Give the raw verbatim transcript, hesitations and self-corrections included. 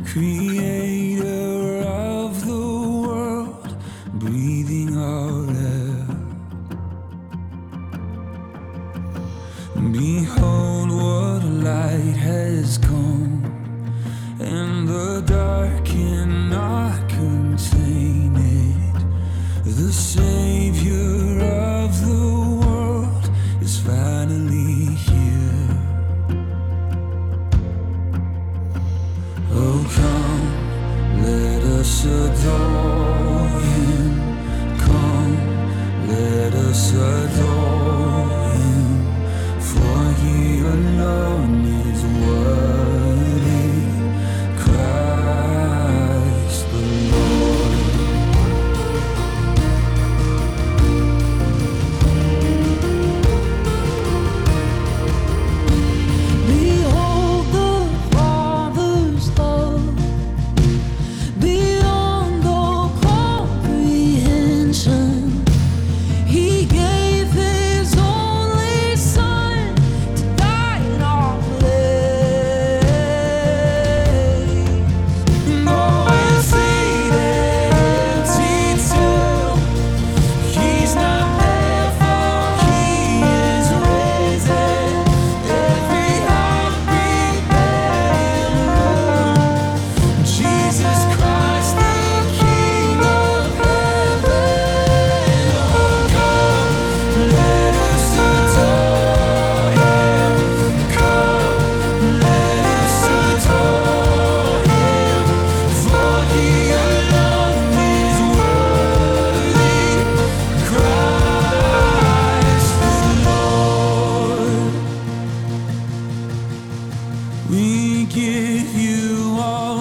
Creator of the world, breathing our air. Behold, what light has come, and the dark cannot contain it. The Savior of the world is finally here. Oh, come, let us adore Him. Come, let us adore Him. For He alone is worthy, Christ the Lord. Behold the Father's love, beyond all comprehension. He gave His only Son to die in our place. Oh, and see that empty tomb. He's not there, for He is risen. Every heartbeat let Him rule. Jesus Christ, the King of heaven. Oh, come, let us adore Him. Come, let us adore Him. For He alone is worthy, Christ the Lord. We give You all